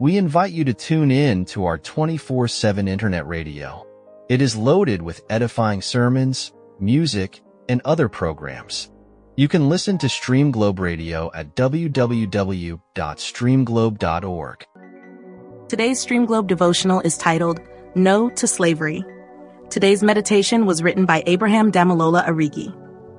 We invite you to tune in to our 24/7 internet radio. It is loaded with edifying sermons, music, and other programs. You can listen to Stream Globe Radio at www.streamglobe.org. Today's Stream Globe devotional is titled, No to Slavery. Today's meditation was written by Abraham Damilola Arigi.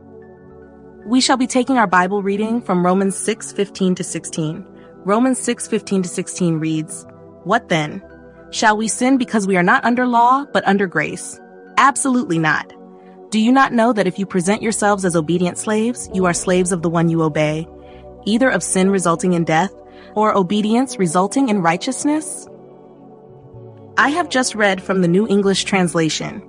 We shall be taking our Bible reading from Romans 6:15-16. Romans 6:15-16 reads, What then? Shall we sin because we are not under law, but under grace? Absolutely not. Do you not know that if you present yourselves as obedient slaves, you are slaves of the one you obey, either of sin resulting in death, or obedience resulting in righteousness? I have just read from the New English Translation.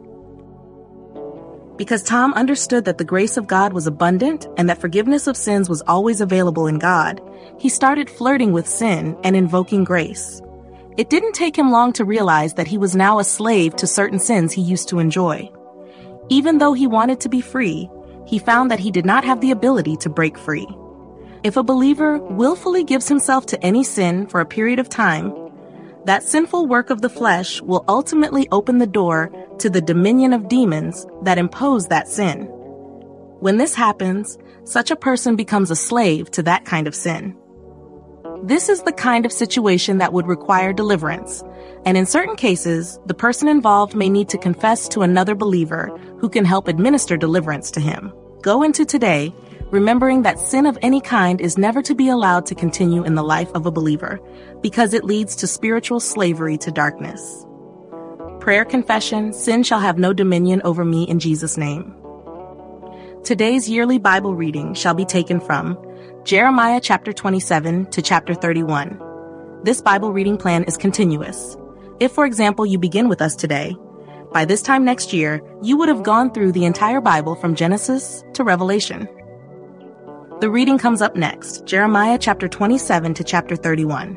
Because Tom understood that the grace of God was abundant and that forgiveness of sins was always available in God, he started flirting with sin and invoking grace. It didn't take him long to realize that he was now a slave to certain sins he used to enjoy. Even though he wanted to be free, he found that he did not have the ability to break free. If a believer willfully gives himself to any sin for a period of time, that sinful work of the flesh will ultimately open the door to the dominion of demons that impose that sin. When this happens, such a person becomes a slave to that kind of sin. This is the kind of situation that would require deliverance, and in certain cases, the person involved may need to confess to another believer who can help administer deliverance to him. Go into today remembering that sin of any kind is never to be allowed to continue in the life of a believer, because it leads to spiritual slavery to darkness. Prayer confession, sin shall have no dominion over me in Jesus' name. Today's yearly Bible reading shall be taken from Jeremiah chapter 27 to chapter 31. This Bible reading plan is continuous. If, for example, you begin with us today, by this time next year, you would have gone through the entire Bible from Genesis to Revelation. The reading comes up next, Jeremiah chapter 27 to chapter 31.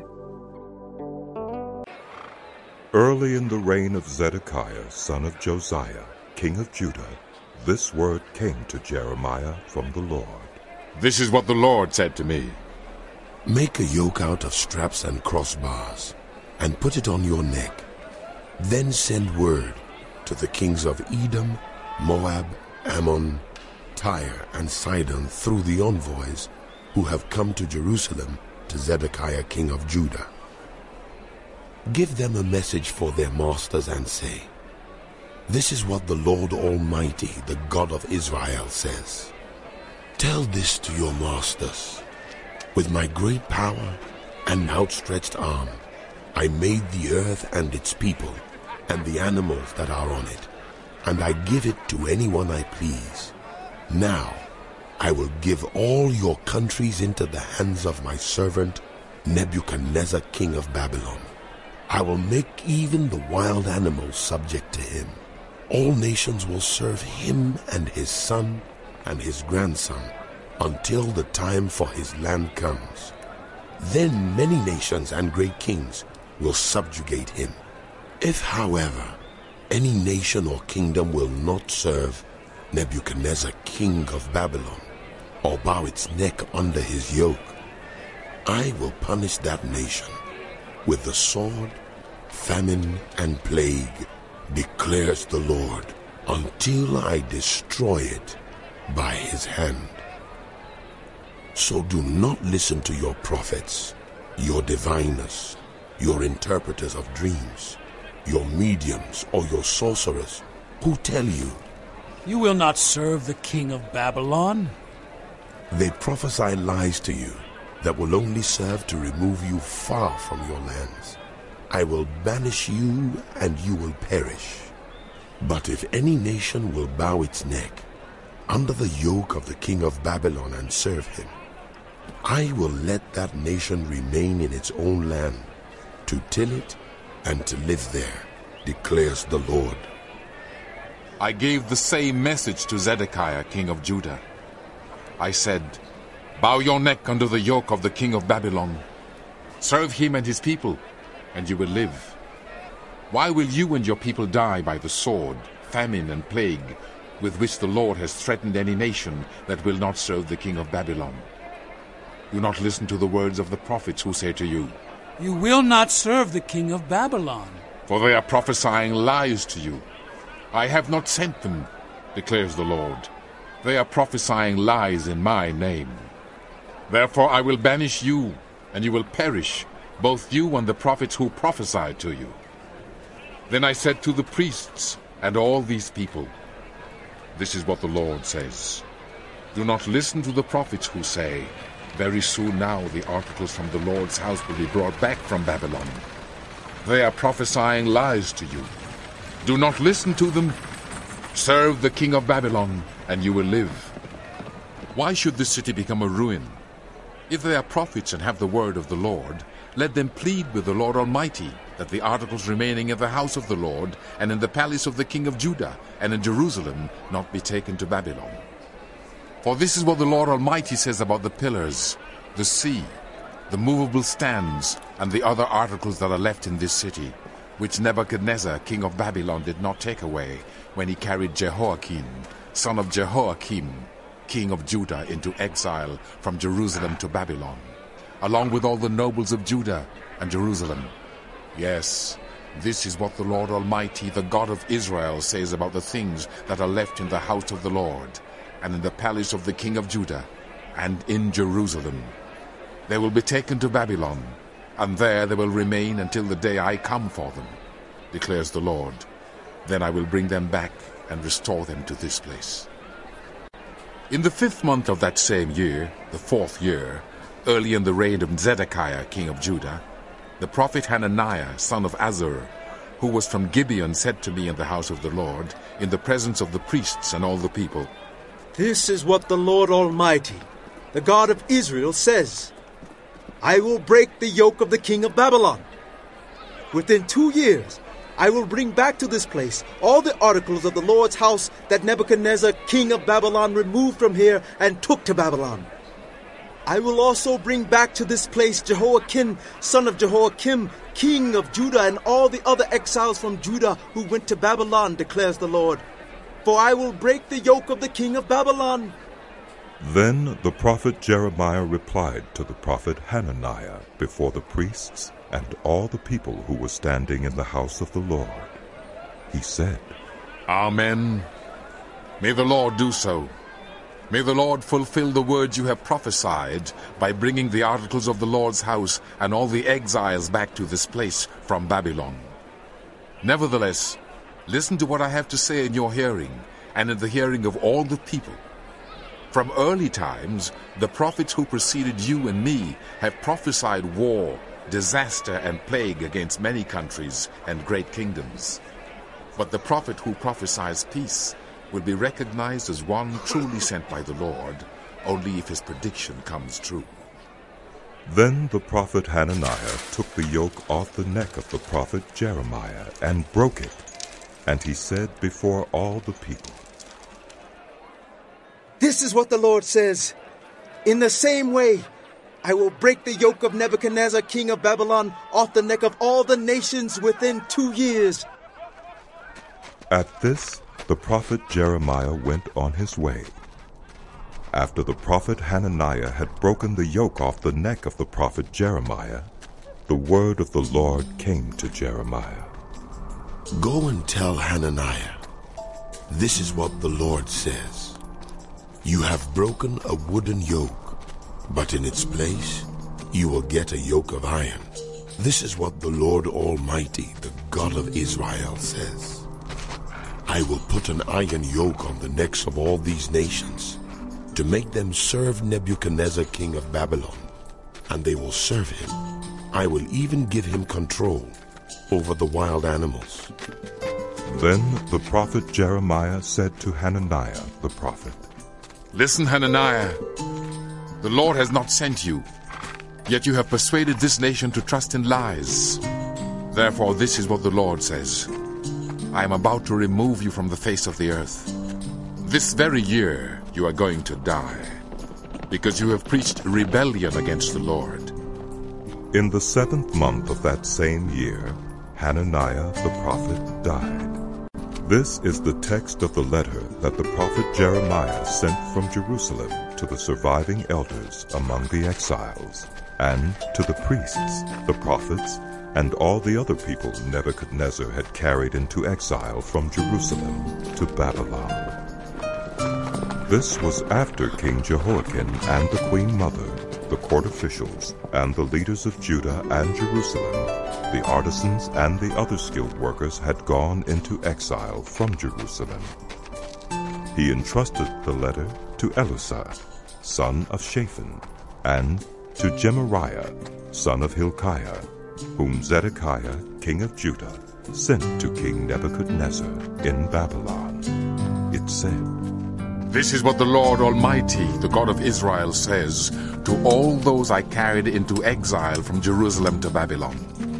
Early in the reign of Zedekiah, son of Josiah, king of Judah, this word came to Jeremiah from the Lord. This is what the Lord said to me. Make a yoke out of straps and crossbars, and put it on your neck. Then send word to the kings of Edom, Moab, Ammon, Tyre, and Sidon through the envoys who have come to Jerusalem to Zedekiah king of Judah. Give them a message for their masters and say, This is what the Lord Almighty, the God of Israel, says. Tell this to your masters. With my great power and outstretched arm, I made the earth and its people and the animals that are on it, and I give it to anyone I please. Now I will give all your countries into the hands of my servant Nebuchadnezzar king of Babylon. I will make even the wild animals subject to him. All nations will serve him and his son and his grandson until the time for his land comes. Then many nations and great kings will subjugate him. If, however, any nation or kingdom will not serve Nebuchadnezzar king of Babylon, or bow its neck under his yoke, I will punish that nation with the sword, famine, and plague, declares the Lord, until I destroy it by his hand. So do not listen to your prophets, your diviners, your interpreters of dreams, your mediums, or your sorcerers, who tell you, You will not serve the king of Babylon. They prophesy lies to you that will only serve to remove you far from your lands. I will banish you, and you will perish. But if any nation will bow its neck under the yoke of the king of Babylon and serve him, I will let that nation remain in its own land, to till it and to live there, declares the Lord. I gave the same message to Zedekiah king of Judah. I said, Bow your neck under the yoke of the king of Babylon. Serve him and his people, and you will live. Why will you and your people die by the sword, famine, and plague, with which the Lord has threatened any nation that will not serve the king of Babylon? Do not listen to the words of the prophets who say to you, You will not serve the king of Babylon. For they are prophesying lies to you. I have not sent them, declares the Lord. They are prophesying lies in my name. Therefore I will banish you, and you will perish, both you and the prophets who prophesied to you. Then I said to the priests and all these people, this is what the Lord says. Do not listen to the prophets who say, very soon now the articles from the Lord's house will be brought back from Babylon. They are prophesying lies to you. Do not listen to them. Serve the king of Babylon, and you will live. Why should this city become a ruin? If they are prophets and have the word of the Lord, let them plead with the Lord Almighty that the articles remaining in the house of the Lord and in the palace of the king of Judah and in Jerusalem not be taken to Babylon. For this is what the Lord Almighty says about the pillars, the sea, the movable stands, and the other articles that are left in this city, which Nebuchadnezzar, king of Babylon, did not take away when he carried Jehoiakim, son of Jehoiakim, king of Judah, into exile from Jerusalem to Babylon, along with all the nobles of Judah and Jerusalem. Yes, this is what the Lord Almighty, the God of Israel, says about the things that are left in the house of the Lord, and in the palace of the king of Judah, and in Jerusalem. They will be taken to Babylon, and there they will remain until the day I come for them, declares the Lord. Then I will bring them back and restore them to this place. In the 5th month of that same year, the 4th year, early in the reign of Zedekiah, king of Judah, the prophet Hananiah, son of Azur, who was from Gibeon, said to me in the house of the Lord, in the presence of the priests and all the people, This is what the Lord Almighty, the God of Israel, says. I will break the yoke of the king of Babylon. Within 2 years, I will bring back to this place all the articles of the Lord's house that Nebuchadnezzar, king of Babylon, removed from here and took to Babylon. I will also bring back to this place Jehoiakim, son of Jehoiakim, king of Judah, and all the other exiles from Judah who went to Babylon, declares the Lord. For I will break the yoke of the king of Babylon. Then the prophet Jeremiah replied to the prophet Hananiah before the priests and all the people who were standing in the house of the Lord. He said, Amen. May the Lord do so. May the Lord fulfill the words you have prophesied by bringing the articles of the Lord's house and all the exiles back to this place from Babylon. Nevertheless, listen to what I have to say in your hearing and in the hearing of all the people. From early times, the prophets who preceded you and me have prophesied war, disaster, and plague against many countries and great kingdoms. But the prophet who prophesies peace will be recognized as one truly sent by the Lord, only if his prediction comes true. Then the prophet Hananiah took the yoke off the neck of the prophet Jeremiah and broke it, and he said before all the people, This is what the Lord says. In the same way, I will break the yoke of Nebuchadnezzar, king of Babylon, off the neck of all the nations within 2 years. At this, the prophet Jeremiah went on his way. After the prophet Hananiah had broken the yoke off the neck of the prophet Jeremiah, the word of the Lord came to Jeremiah. Go and tell Hananiah, this is what the Lord says. You have broken a wooden yoke, but in its place you will get a yoke of iron. This is what the Lord Almighty, the God of Israel, says. I will put an iron yoke on the necks of all these nations, to make them serve Nebuchadnezzar, king of Babylon, and they will serve him. I will even give him control over the wild animals. Then the prophet Jeremiah said to Hananiah the prophet, Listen, Hananiah, the Lord has not sent you, yet you have persuaded this nation to trust in lies. Therefore this is what the Lord says. I am about to remove you from the face of the earth. This very year you are going to die, because you have preached rebellion against the Lord. In the 7th month of that same year, Hananiah the prophet died. This is the text of the letter that the prophet Jeremiah sent from Jerusalem to the surviving elders among the exiles. and to the priests, the prophets, and all the other people Nebuchadnezzar had carried into exile from Jerusalem to Babylon. This was after King Jehoiakim and the Queen Mother, the court officials, and the leaders of Judah and Jerusalem, the artisans and the other skilled workers had gone into exile from Jerusalem. He entrusted the letter to Elisha, son of Shaphan, and to Gemariah, son of Hilkiah, whom Zedekiah, king of Judah, sent to King Nebuchadnezzar in Babylon. It said, This is what the Lord Almighty, the God of Israel, says to all those I carried into exile from Jerusalem to Babylon.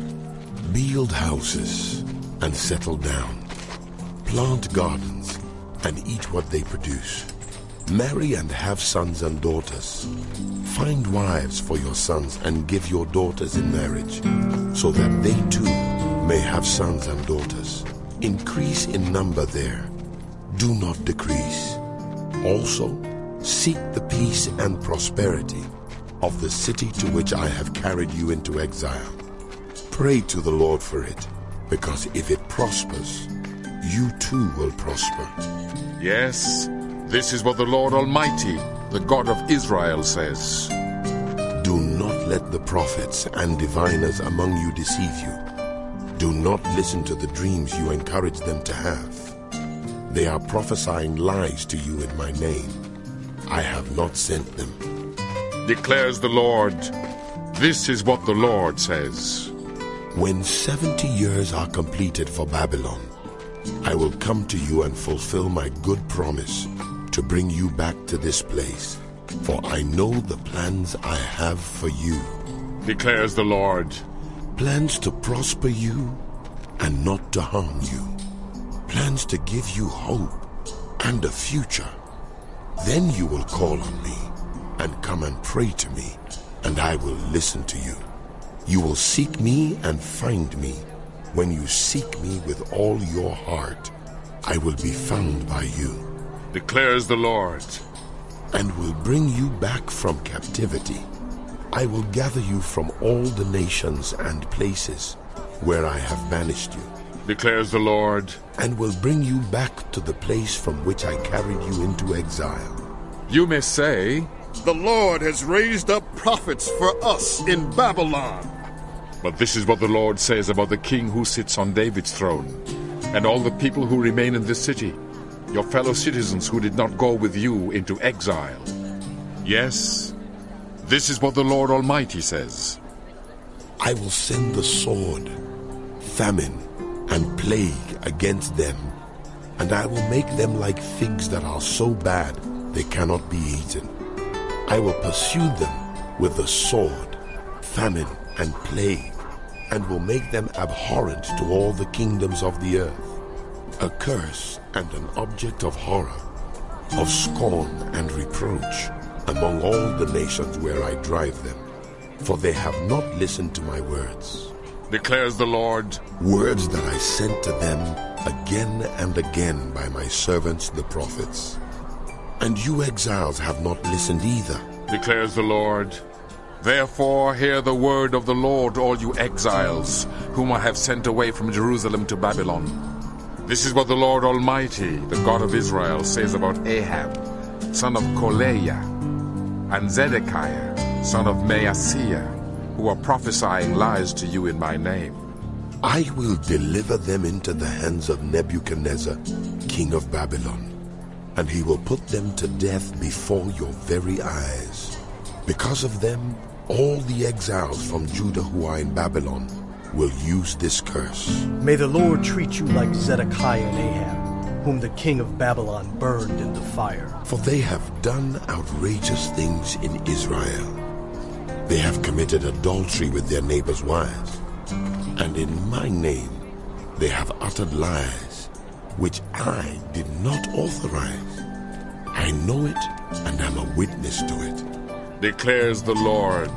Build houses and settle down. Plant gardens and eat what they produce. Marry and have sons and daughters. Find wives for your sons and give your daughters in marriage, so that they too may have sons and daughters. Increase in number there. Do not decrease. Also, seek the peace and prosperity of the city to which I have carried you into exile. Pray to the Lord for it, because if it prospers, you too will prosper. Yes, this is what the Lord Almighty, the God of Israel, says. Do not let the prophets and diviners among you deceive you. Do not listen to the dreams you encourage them to have. They are prophesying lies to you in my name. I have not sent them. Declares the Lord. This is what the Lord says. When 70 years are completed for Babylon, I will come to you and fulfill my good promise to bring you back to this place, for I know the plans I have for you. Declares the Lord. Plans to prosper you and not to harm you. Plans to give you hope and a future. Then you will call on me and come and pray to me, and I will listen to you. You will seek me and find me. When you seek me with all your heart, I will be found by you. Declares the Lord. And will bring you back from captivity. I will gather you from all the nations and places where I have banished you. Declares the Lord. And will bring you back to the place from which I carried you into exile. You may say, The Lord has raised up prophets for us in Babylon. But this is what the Lord says about the king who sits on David's throne, and all the people who remain in this city, your fellow citizens who did not go with you into exile. Yes, this is what the Lord Almighty says. I will send the sword, famine, and plague against them, and I will make them like figs that are so bad they cannot be eaten. I will pursue them with the sword, famine, and plague, and will make them abhorrent to all the kingdoms of the earth, a curse and an object of horror, of scorn and reproach among all the nations where I drive them, for they have not listened to my words. Declares the Lord. Words that I sent to them again and again by my servants the prophets. And you exiles have not listened either. Declares the Lord. Therefore hear the word of the Lord, all you exiles, whom I have sent away from Jerusalem to Babylon. This is what the Lord Almighty, the God of Israel, says about Ahab, son of Kolaiah, and Zedekiah, son of Maaseiah, who are prophesying lies to you in my name. I will deliver them into the hands of Nebuchadnezzar, king of Babylon, and he will put them to death before your very eyes. Because of them, all the exiles from Judah who are in Babylon will use this curse. May the Lord treat you like Zedekiah and Ahab, whom the king of Babylon burned in the fire. For they have done outrageous things in Israel. They have committed adultery with their neighbors' wives, and in my name they have uttered lies, which I did not authorize. I know it and am a witness to it. Declares the Lord.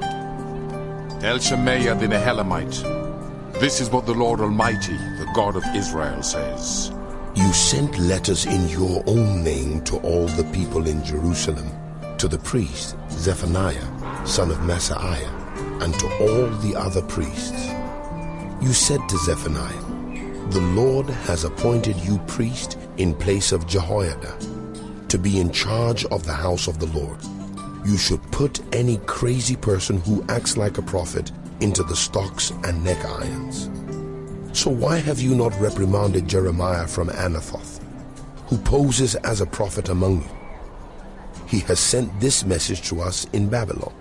El-Shemaiah the Nehelamite. This is what the Lord Almighty, the God of Israel, says. You sent letters in your own name to all the people in Jerusalem, to the priest Zephaniah, son of Masaiah, and to all the other priests, you said to Zephaniah, "The Lord has appointed you priest in place of Jehoiada, to be in charge of the house of the Lord. You should put any crazy person who acts like a prophet into the stocks and neck irons." So why have you not reprimanded Jeremiah from Anathoth, who poses as a prophet among you? He has sent this message to us in Babylon.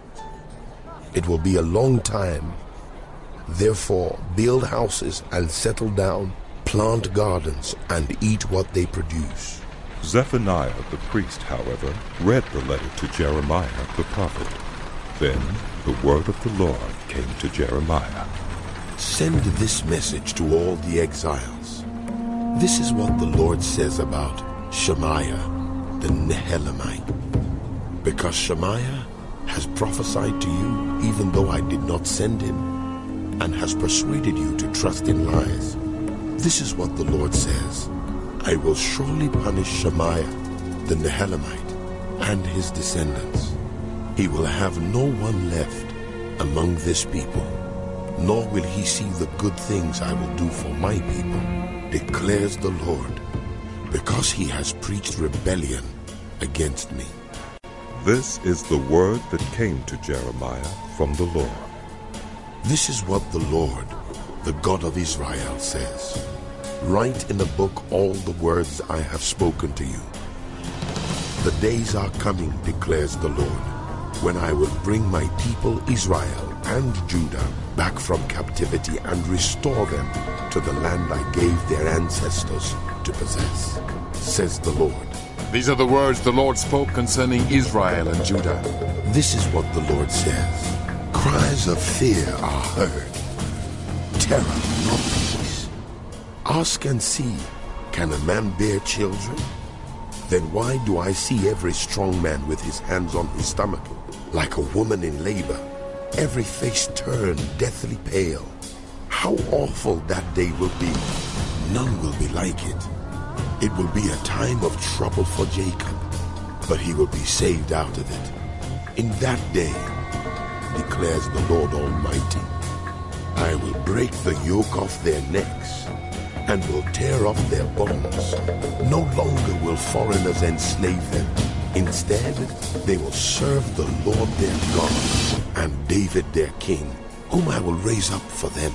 It will be a long time. Therefore, build houses and settle down, plant gardens and eat what they produce. Zephaniah the priest, however, read the letter to Jeremiah the prophet. Then the word of the Lord came to Jeremiah. Send this message to all the exiles. This is what the Lord says about Shemaiah the Nehelamite. Because Shemaiah has prophesied to you, even though I did not send him, and has persuaded you to trust in lies. This is what the Lord says: I will surely punish Shemaiah the Nehelamite and his descendants. He will have no one left among this people, nor will he see the good things I will do for my people, declares the Lord, because he has preached rebellion against me. This is the word that came to Jeremiah from the Lord. This is what the Lord, the God of Israel, says: Write in a book all the words I have spoken to you. The days are coming, declares the Lord, when I will bring my people Israel and Judah back from captivity and restore them to the land I gave their ancestors to possess, says the Lord. These are the words the Lord spoke concerning Israel and Judah. This is what the Lord says: Cries of fear are heard, terror, not peace. Ask and see, can a man bear children? Then why do I see every strong man with his hands on his stomach, like a woman in labor, every face turned deathly pale? How awful that day will be! None will be like it. It will be a time of trouble for Jacob, but he will be saved out of it. In that day, declares the Lord Almighty, I will break the yoke off their necks and will tear off their bonds. No longer will foreigners enslave them. Instead, they will serve the Lord their God and David their king, whom I will raise up for them.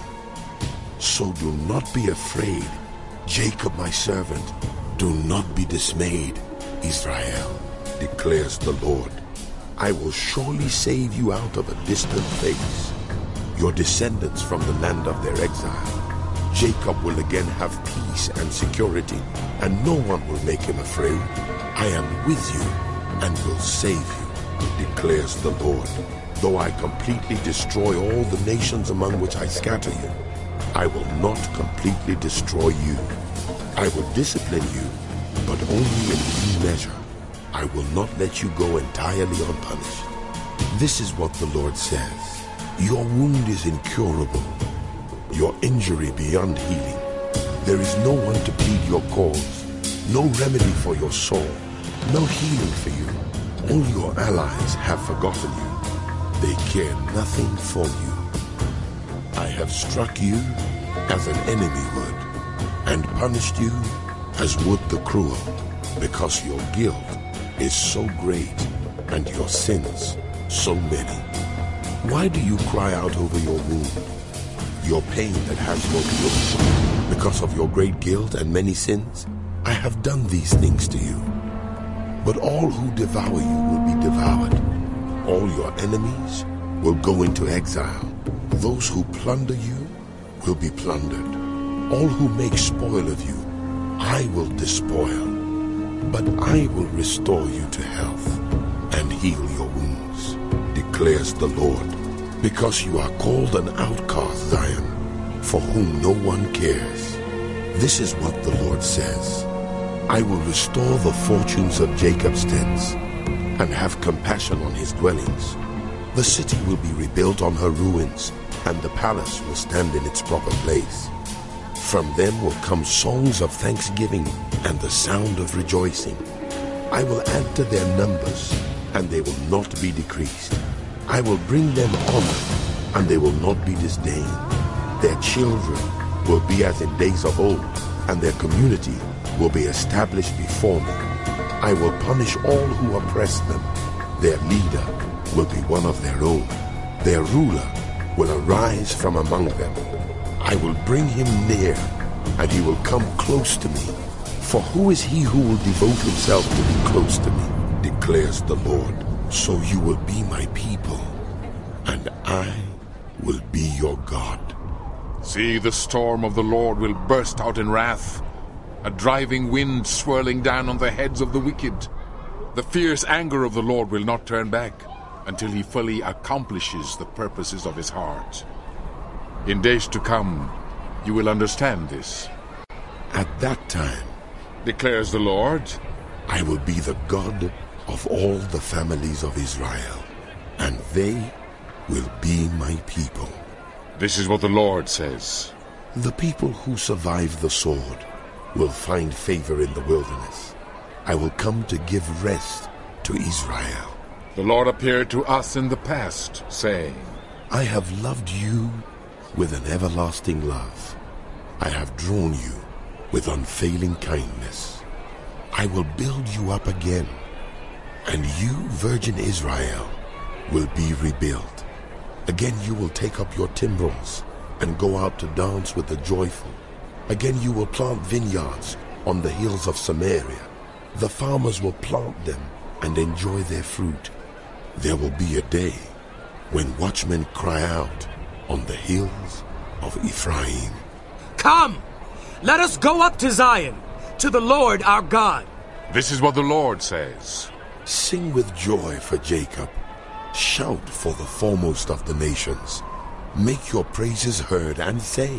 So do not be afraid, Jacob my servant. Do not be dismayed, Israel, declares the Lord. I will surely save you out of a distant place, your descendants from the land of their exile. Jacob will again have peace and security, and no one will make him afraid. I am with you and will save you, declares the Lord. Though I completely destroy all the nations among which I scatter you, I will not completely destroy you. I will discipline you, but only in due measure. I will not let you go entirely unpunished. This is what the Lord says: Your wound is incurable, your injury beyond healing. There is no one to plead your cause, no remedy for your soul, no healing for you. All your allies have forgotten you. They care nothing for you. I have struck you as an enemy would, and punished you as would the cruel, because your guilt is so great and your sins so many. Why do you cry out over your wound, your pain that has no cure? Because of your great guilt and many sins, I have done these things to you. But all who devour you will be devoured. All your enemies will go into exile. Those who plunder you will be plundered. All who make spoil of you, I will despoil. But I will restore you to health and heal your wounds, declares the Lord. Because you are called an outcast, Zion, for whom no one cares. This is what the Lord says: I will restore the fortunes of Jacob's tents and have compassion on his dwellings. The city will be rebuilt on her ruins, and the palace will stand in its proper place. From them will come songs of thanksgiving and the sound of rejoicing. I will add to their numbers, and they will not be decreased. I will bring them honor, and they will not be disdained. Their children will be as in days of old, and their community will be established before me. I will punish all who oppress them. Their leader will be one of their own. Their ruler will arise from among them. I will bring him near, and he will come close to me. For who is he who will devote himself to be close to me, declares the Lord. So you will be my people, and I will be your God. See, the storm of the Lord will burst out in wrath, a driving wind swirling down on the heads of the wicked. The fierce anger of the Lord will not turn back until he fully accomplishes the purposes of his heart. In days to come, you will understand this. At that time, declares the Lord, I will be the God of all the families of Israel, and they will be my people. This is what the Lord says. The people who survive the sword will find favor in the wilderness. I will come to give rest to Israel. The Lord appeared to us in the past, saying, I have loved you with an everlasting love. I have drawn you with unfailing kindness. I will build you up again, and you, virgin Israel, will be rebuilt. Again you will take up your timbrels and go out to dance with the joyful. Again you will plant vineyards on the hills of Samaria. The farmers will plant them and enjoy their fruit. There will be a day when watchmen cry out on the hills of Ephraim. Come, let us go up to Zion, to the Lord our God. This is what the Lord says. Sing with joy for Jacob. Shout for the foremost of the nations. Make your praises heard and say,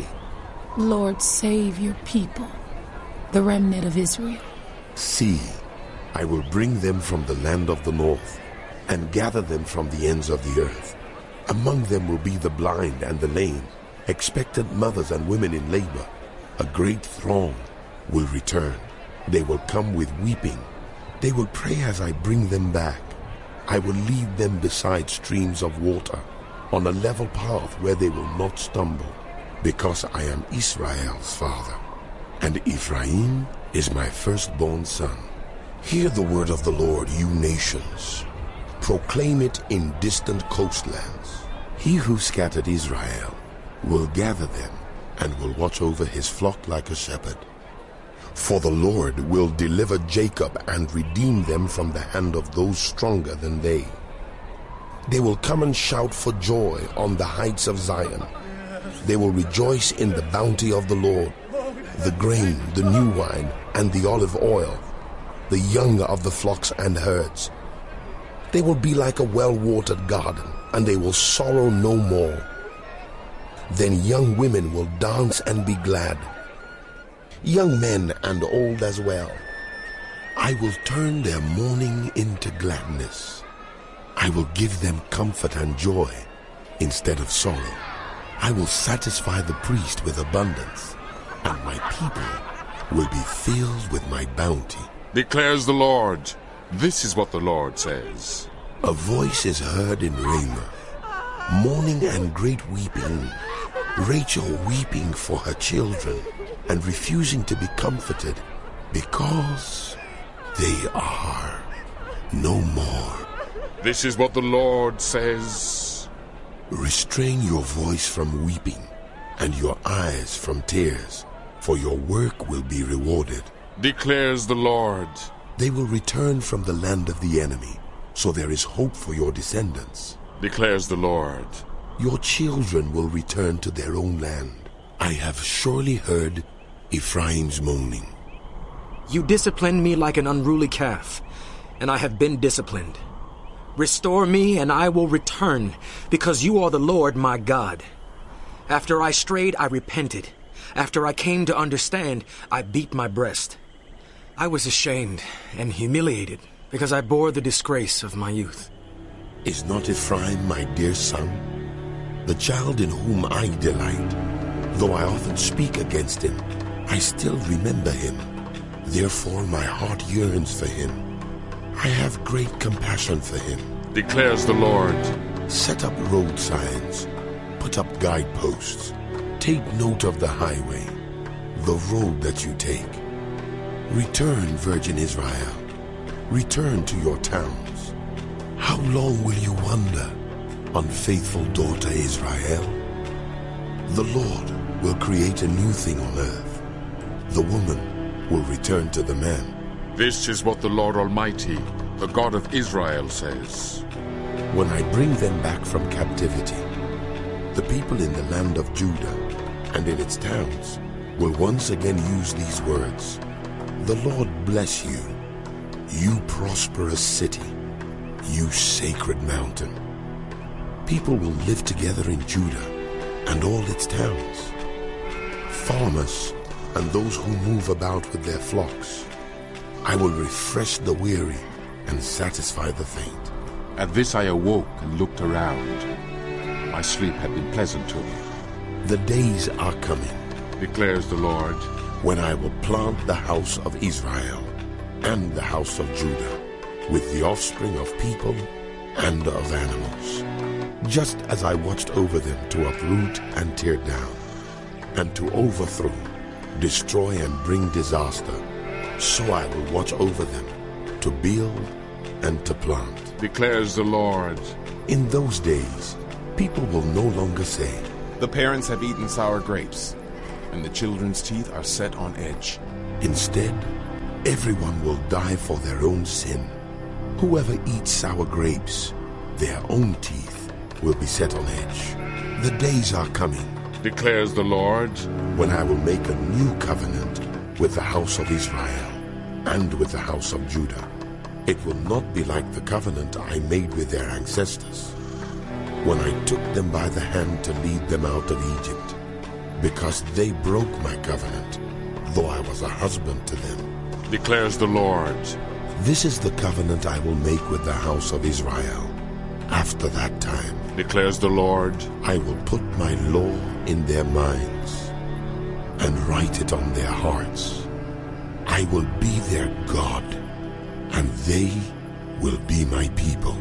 Lord, save your people, the remnant of Israel. See, I will bring them from the land of the north and gather them from the ends of the earth. Among them will be the blind and the lame, expectant mothers and women in labor. A great throng will return. They will come with weeping. They will pray as I bring them back. I will lead them beside streams of water, on a level path where they will not stumble, because I am Israel's father, and Ephraim is my firstborn son. Hear the word of the Lord, you nations. Proclaim it in distant coastlands. He who scattered Israel will gather them and will watch over his flock like a shepherd. For the Lord will deliver Jacob and redeem them from the hand of those stronger than they. They will come and shout for joy on the heights of Zion. They will rejoice in the bounty of the Lord, the grain, the new wine, and the olive oil, the young of the flocks and herds. They will be like a well-watered garden, and they will sorrow no more. Then young women will dance and be glad, young men and old as well. I will turn their mourning into gladness. I will give them comfort and joy instead of sorrow. I will satisfy the priest with abundance, and my people will be filled with my bounty. Declares the Lord. This is what the Lord says. A voice is heard in Ramah, mourning and great weeping, Rachel weeping for her children and refusing to be comforted because they are no more. This is what the Lord says. Restrain your voice from weeping and your eyes from tears, for your work will be rewarded. Declares the Lord. They will return from the land of the enemy, so there is hope for your descendants. Declares the Lord. Your children will return to their own land. I have surely heard Ephraim's moaning. You disciplined me like an unruly calf, and I have been disciplined. Restore me, and I will return, because you are the Lord my God. After I strayed, I repented. After I came to understand, I beat my breast. I was ashamed and humiliated, because I bore the disgrace of my youth. Is not Ephraim my dear son, the child in whom I delight? Though I often speak against him, I still remember him. Therefore my heart yearns for him. I have great compassion for him. Declares the Lord. Set up road signs, put up guideposts, take note of the highway, the road that you take. Return, Virgin Israel, return to your towns. How long will you wander, unfaithful daughter Israel? The Lord will create a new thing on earth. The woman will return to the man. This is what the Lord Almighty, the God of Israel, says. When I bring them back from captivity, the people in the land of Judah and in its towns will once again use these words. The Lord bless you, you prosperous city, you sacred mountain. People will live together in Judah and all its towns. Farmers and those who move about with their flocks. I will refresh the weary and satisfy the faint. At this I awoke and looked around. My sleep had been pleasant to me. The days are coming, declares the Lord, when I will plant the house of Israel and the house of Judah with the offspring of people and of animals. Just as I watched over them to uproot and tear down, and to overthrow, destroy and bring disaster, so I will watch over them to build and to plant, declares the Lord. In those days, people will no longer say, the parents have eaten sour grapes, and the children's teeth are set on edge. Instead, everyone will die for their own sin. Whoever eats sour grapes, their own teeth will be set on edge. The days are coming, declares the Lord, when I will make a new covenant with the house of Israel and with the house of Judah. It will not be like the covenant I made with their ancestors when I took them by the hand to lead them out of Egypt, because they broke my covenant, though I was a husband to them, declares the Lord. This is the covenant I will make with the house of Israel. After that time, declares the Lord, I will put my law in their minds and write it on their hearts. I will be their God, and they will be my people.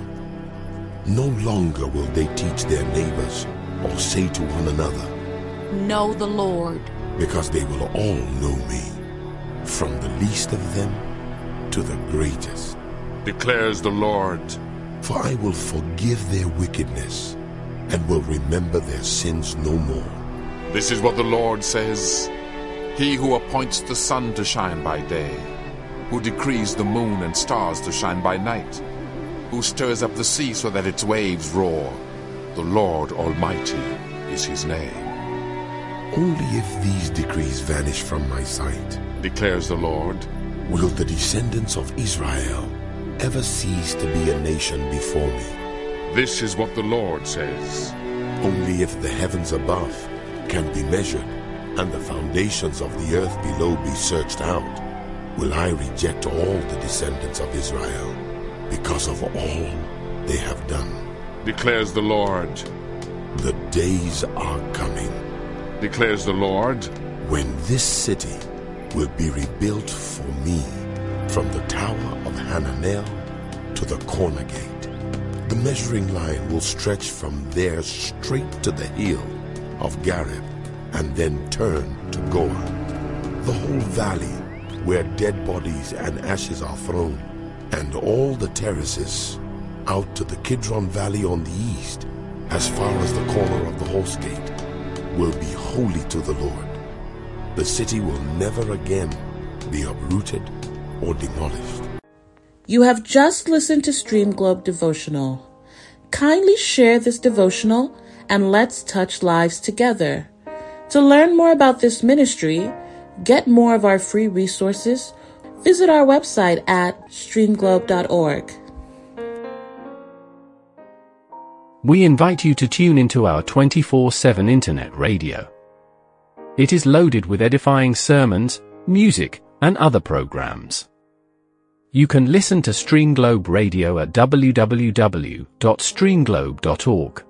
No longer will they teach their neighbors or say to one another, know the Lord, because they will all know me, from the least of them to the greatest, declares the Lord. For I will forgive their wickedness and will remember their sins no more. This is what the Lord says. He who appoints the sun to shine by day, who decrees the moon and stars to shine by night, who stirs up the sea so that its waves roar. The Lord Almighty is his name. Only if these decrees vanish from my sight, declares the Lord, will the descendants of Israel ever cease to be a nation before me. This is what the Lord says. Only if the heavens above can be measured and the foundations of the earth below be searched out, will I reject all the descendants of Israel because of all they have done, declares the Lord. The days are coming, declares the Lord, when this city will be rebuilt for me, from the tower of Hananel to the corner gate. The measuring line will stretch from there straight to the hill of Gareb and then turn to Goah. The whole valley where dead bodies and ashes are thrown, and all the terraces out to the Kidron Valley on the east, as far as the corner of the horse gate, will be holy to the Lord. The city will never again be uprooted or demolished. You have just listened to Stream Globe Devotional. Kindly share this devotional and let's touch lives together. To learn more about this ministry, get more of our free resources, visit our website at streamglobe.org. We invite you to tune into our 24/7 internet radio. It is loaded with edifying sermons, music, and other programs. You can listen to Stream Globe Radio at www.streamglobe.org.